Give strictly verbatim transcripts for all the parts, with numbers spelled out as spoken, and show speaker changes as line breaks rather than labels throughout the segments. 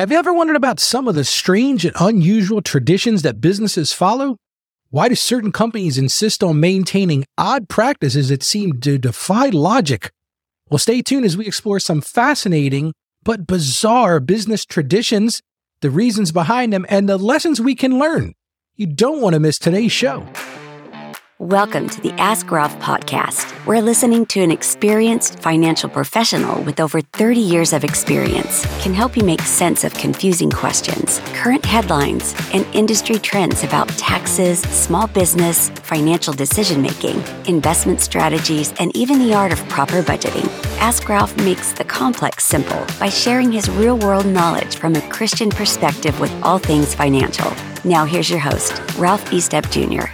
Have you ever wondered about some of the strange and unusual traditions that businesses follow? Why do certain companies insist on maintaining odd practices that seem to defy logic? Well, stay tuned as we explore some fascinating but bizarre business traditions, the reasons behind them, and the lessons we can learn. You don't want to miss today's show.
Welcome to the Ask Ralph podcast, where listening to an experienced financial professional with over thirty years of experience can help you make sense of confusing questions, current headlines, and industry trends about taxes, small business, financial decision-making, investment strategies, and even the art of proper budgeting. Ask Ralph makes the complex simple by sharing his real-world knowledge from a Christian perspective with all things financial. Now here's your host, Ralph Estep Junior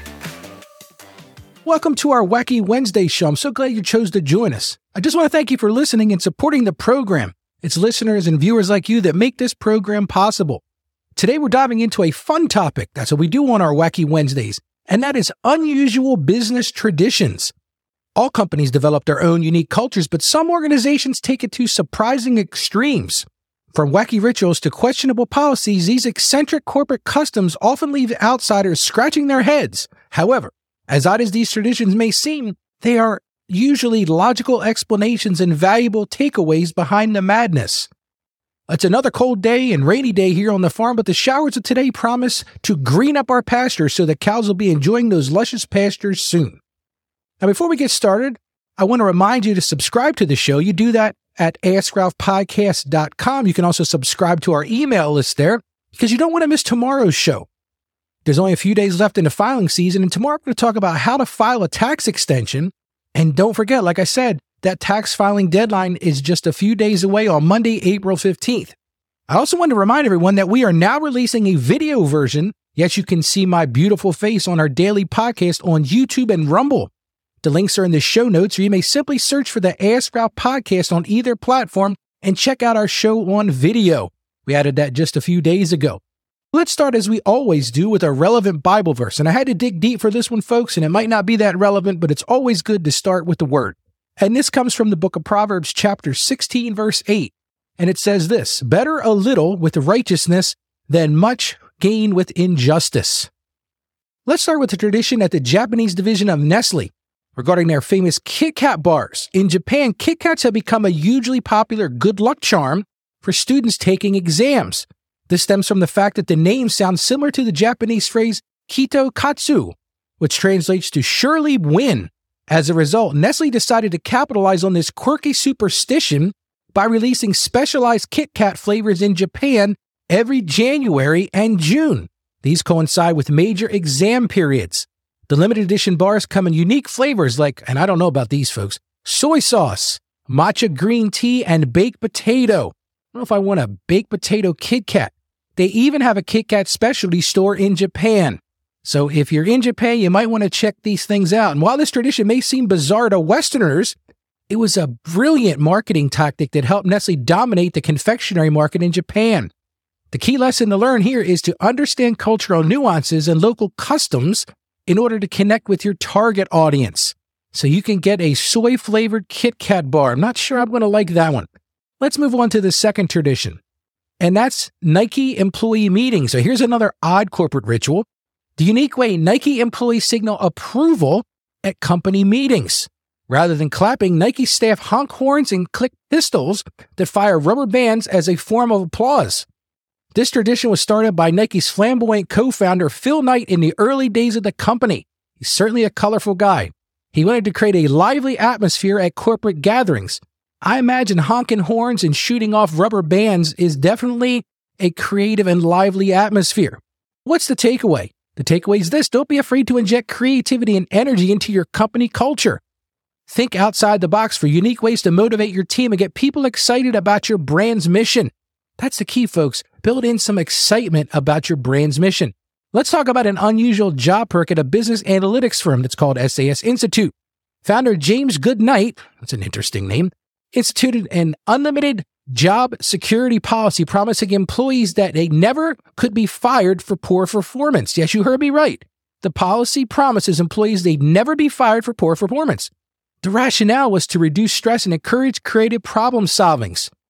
Welcome to our Wacky Wednesday show. I'm so glad you chose to join us. I just want to thank you for listening and supporting the program. It's listeners and viewers like you that make this program possible. Today we're diving into a fun topic. That's what we do on our Wacky Wednesdays, and that is unusual business traditions. All companies develop their own unique cultures, but some organizations take it to surprising extremes. From wacky rituals to questionable policies, these eccentric corporate customs often leave outsiders scratching their heads. However, as odd as these traditions may seem, they are usually logical explanations and valuable takeaways behind the madness. It's another cold day and rainy day here on the farm, but the showers of today promise to green up our pastures so the cows will be enjoying those luscious pastures soon. Now, before we get started, I want to remind you to subscribe to the show. You do that at ask ralph podcast dot com. You can also subscribe to our email list there because you don't want to miss tomorrow's show. There's only a few days left in the filing season, and tomorrow I'm going to talk about how to file a tax extension. And don't forget, like I said, that tax filing deadline is just a few days away on Monday, April fifteenth. I also want to remind everyone that we are now releasing a video version. Yes, you can see my beautiful face on our daily podcast on YouTube and Rumble. The links are in the show notes, or you may simply search for the Ask Ralph podcast on either platform and check out our show on video. We added that just a few days ago. Let's start, as we always do, with a relevant Bible verse. And I had to dig deep for this one, folks, and it might not be that relevant, but it's always good to start with the word. And this comes from the book of Proverbs, chapter sixteen, verse eight. And it says this: "Better a little with righteousness than much gain with injustice." Let's start with the tradition at the Japanese division of Nestle regarding their famous Kit Kat bars. In Japan, Kit Kats have become a hugely popular good luck charm for students taking exams. This stems from the fact that the name sounds similar to the Japanese phrase Kito Katsu, which translates to surely win. As a result, Nestle decided to capitalize on this quirky superstition by releasing specialized Kit Kat flavors in Japan every January and June. These coincide with major exam periods. The limited edition bars come in unique flavors like, and I don't know about these folks, soy sauce, matcha green tea, and baked potato. I don't know if I want a baked potato Kit Kat. They even have a Kit Kat specialty store in Japan. So if you're in Japan, you might want to check these things out. And while this tradition may seem bizarre to Westerners, it was a brilliant marketing tactic that helped Nestle dominate the confectionery market in Japan. The key lesson to learn here is to understand cultural nuances and local customs in order to connect with your target audience. So you can get a soy-flavored Kit Kat bar. I'm not sure I'm going to like that one. Let's move on to the second tradition. And that's Nike employee meetings. So here's another odd corporate ritual. The unique way Nike employees signal approval at company meetings. Rather than clapping, Nike staff honk horns and click pistols that fire rubber bands as a form of applause. This tradition was started by Nike's flamboyant co-founder Phil Knight in the early days of the company. He's certainly a colorful guy. He wanted to create a lively atmosphere at corporate gatherings. I imagine honking horns and shooting off rubber bands is definitely a creative and lively atmosphere. What's the takeaway? The takeaway is this: don't be afraid to inject creativity and energy into your company culture. Think outside the box for unique ways to motivate your team and get people excited about your brand's mission. That's the key, folks. Build in some excitement about your brand's mission. Let's talk about an unusual job perk at a business analytics firm that's called S A S Institute. Founder James Goodnight, that's an interesting name, instituted an unlimited job security policy promising employees that they never could be fired for poor performance. Yes, you heard me right. The policy promises employees they'd never be fired for poor performance. The rationale was to reduce stress and encourage creative problem solvings.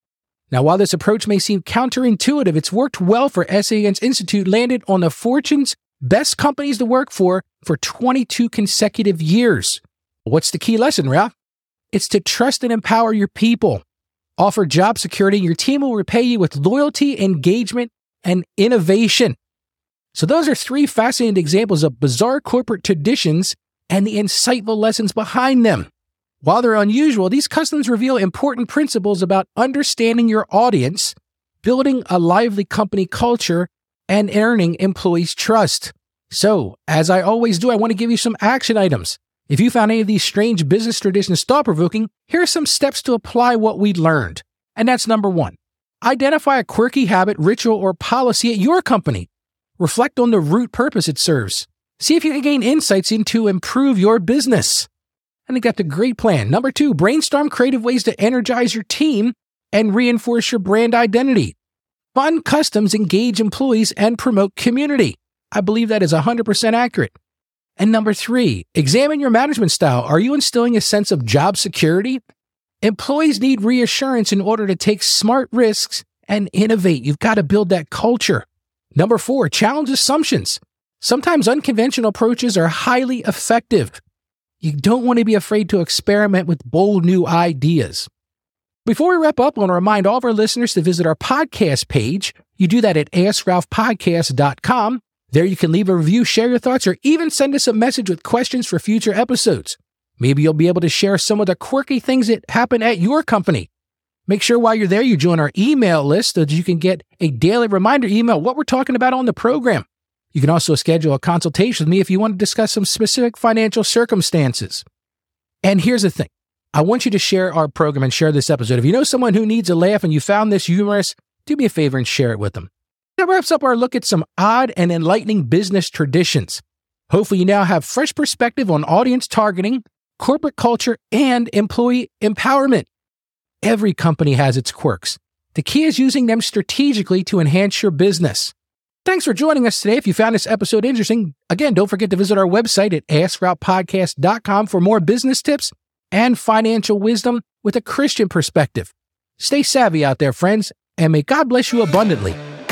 Now, while this approach may seem counterintuitive, it's worked well for S A N's Institute, landed on the Fortune's best companies to work for for twenty-two consecutive years. What's the key lesson, Ralph? It's to trust and empower your people. Offer job security, and your team will repay you with loyalty, engagement, and innovation. So those are three fascinating examples of bizarre corporate traditions and the insightful lessons behind them. While they're unusual, these customs reveal important principles about understanding your audience, building a lively company culture, and earning employees' trust. So, as I always do, I want to give you some action items. If you found any of these strange business traditions thought-provoking, here are some steps to apply what we learned. And that's number one. Identify a quirky habit, ritual, or policy at your company. Reflect on the root purpose it serves. See if you can gain insights into improve your business. I think that's a great plan. Number two, brainstorm creative ways to energize your team and reinforce your brand identity. Fund customs engage employees and promote community. I believe that is one hundred percent accurate. And number three, examine your management style. Are you instilling a sense of job security? Employees need reassurance in order to take smart risks and innovate. You've got to build that culture. Number four, challenge assumptions. Sometimes unconventional approaches are highly effective. You don't want to be afraid to experiment with bold new ideas. Before we wrap up, I want to remind all of our listeners to visit our podcast page. You do that at ask ralph podcast dot com. There you can leave a review, share your thoughts, or even send us a message with questions for future episodes. Maybe you'll be able to share some of the quirky things that happen at your company. Make sure while you're there, you join our email list so that you can get a daily reminder email what we're talking about on the program. You can also schedule a consultation with me if you want to discuss some specific financial circumstances. And here's the thing. I want you to share our program and share this episode. If you know someone who needs a laugh and you found this humorous, do me a favor and share it with them. That wraps up our look at some odd and enlightening business traditions. Hopefully you now have fresh perspective on audience targeting, corporate culture, and employee empowerment. Every company has its quirks. The key is using them strategically to enhance your business. Thanks for joining us today. If you found this episode interesting, again, don't forget to visit our website at ask ralph podcast dot com for more business tips and financial wisdom with a Christian perspective. Stay savvy out there, friends, and may God bless you abundantly.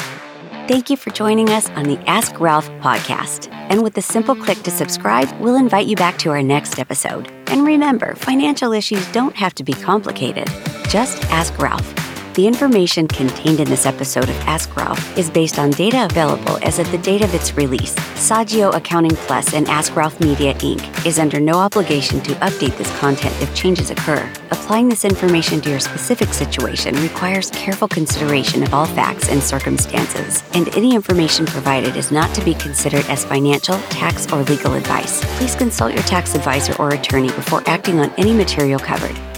Thank you for joining us on the Ask Ralph podcast. And with a simple click to subscribe, we'll invite you back to our next episode. And remember, financial issues don't have to be complicated. Just ask Ralph. The information contained in this episode of Ask Ralph is based on data available as of the date of its release. Saggio Accounting Plus and Ask Ralph Media, Incorporated is under no obligation to update this content if changes occur. Applying this information to your specific situation requires careful consideration of all facts and circumstances, and any information provided is not to be considered as financial, tax, or legal advice. Please consult your tax advisor or attorney before acting on any material covered.